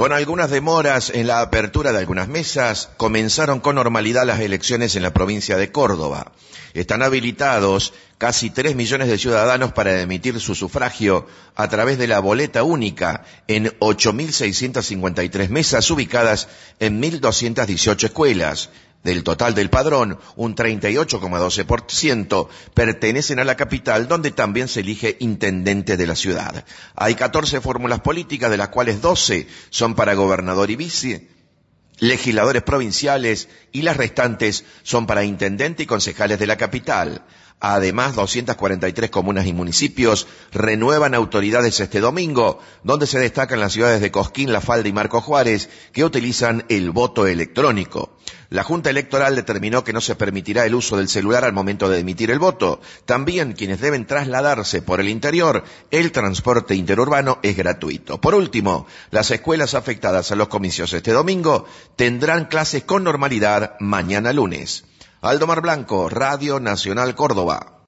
Con algunas demoras en la apertura de algunas mesas, comenzaron con normalidad las elecciones en la provincia de Córdoba. Están habilitados casi 3 millones de ciudadanos para emitir su sufragio a través de la boleta única en 8.653 mesas ubicadas en 1.218 escuelas. Del total del padrón, un 38,12% pertenecen a la capital, donde también se elige intendente de la ciudad. Hay 14 fórmulas políticas, de las cuales 12 son para gobernador y vice, legisladores provinciales, y las restantes son para intendente y concejales de la capital. Además, 243 comunas y municipios renuevan autoridades este domingo, donde se destacan las ciudades de Cosquín, La Falda y Marcos Juárez, que utilizan el voto electrónico. La Junta Electoral determinó que no se permitirá el uso del celular al momento de emitir el voto. También quienes deben trasladarse por el interior, el transporte interurbano es gratuito. Por último, las escuelas afectadas a los comicios este domingo tendrán clases con normalidad mañana lunes. Aldo Mar Blanco, Radio Nacional Córdoba.